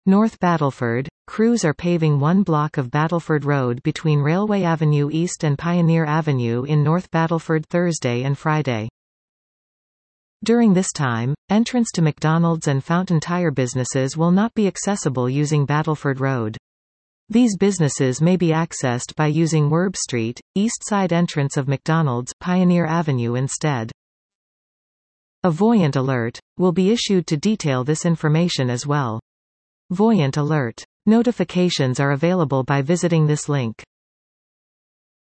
North Battleford, crews are paving one block of Battleford Road between Railway Avenue East and Pioneer Avenue in North Battleford Thursday and Friday. During this time, entrance to McDonald's and Fountain Tire businesses will not be accessible using Battleford Road. These businesses may be accessed by using Werb Street, east side entrance of McDonald's, Pioneer Avenue instead. A Voyant alert will be issued to detail this information as well. Voyant alert notifications are available by visiting this link.